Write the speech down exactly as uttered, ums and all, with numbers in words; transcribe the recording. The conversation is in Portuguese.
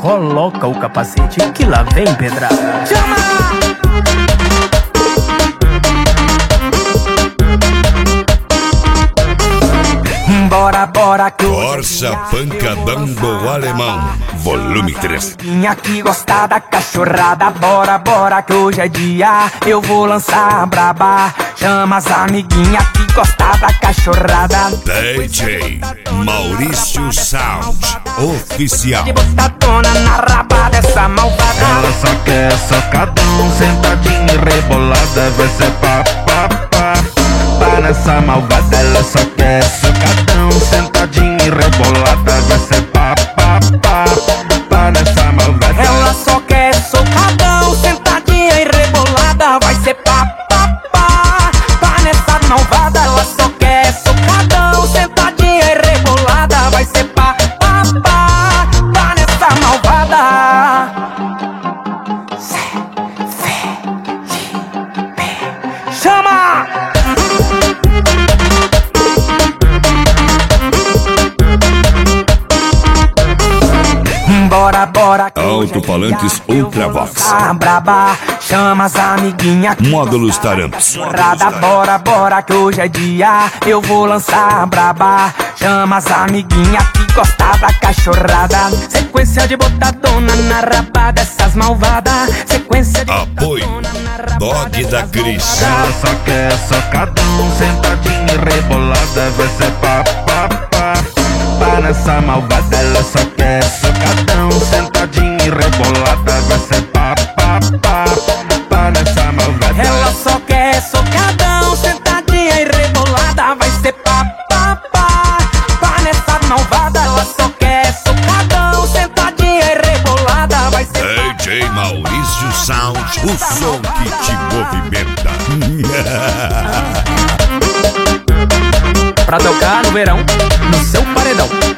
coloca o capacete que lá vem pedrada. Chama! Bora, bora que Força Pancadão do Alemão, volume três. Minha que gosta da cachorrada. Bora, bora que hoje é dia. Eu vou lançar a braba. Chama as amiguinhas que gosta da cachorrada. D J Maurício Sound Oficial. De botadona na raba dessa malvada. Ela só quer socadão, sentadinha e rebolada. Vai ser pá, pá, pá. Pá nessa malvada. Ela só quer socadão, sentadinha e rebolada. Vai ser pá, pá, pá. Pá nessa malvada. Ela só quer socadão, sentadinha e rebolada. Vai ser pá, pá, pá. Pá nessa malvada. Ela só quer socadão, sentadinha e rebolada. Vai ser pá, pá, pá. Pá nessa malvada. Chama! Bora, bora. Alto-falantes Ultravox. A braba, chama as amiguinhas. Módulos Taramps. Bora, bora, bora que hoje é dia. Eu vou lançar a braba. Chama as amiguinhas que gosta da cachorrada. Sequência de botadona na raba dessas malvadas. Sequência de Apoio Dog da Cris. Ela só quer socadão, sentadinha e rebolada. Vai ser pá, pá, pá. Pá nessa malvada. Ela só quer socadão, sentadinha e rebolada. Vai ser pá, pá, pá. Pá nessa malvada. Ela só quer socadão, sentadinha e rebolada. Vai ser pá, pá, pá. Pá nessa malvada. Ela só quer socadão, sentadinha e rebolada. Vai ser D J Maurício Sound, o som que te movimenta. pra tocar no verão, no seu paredão.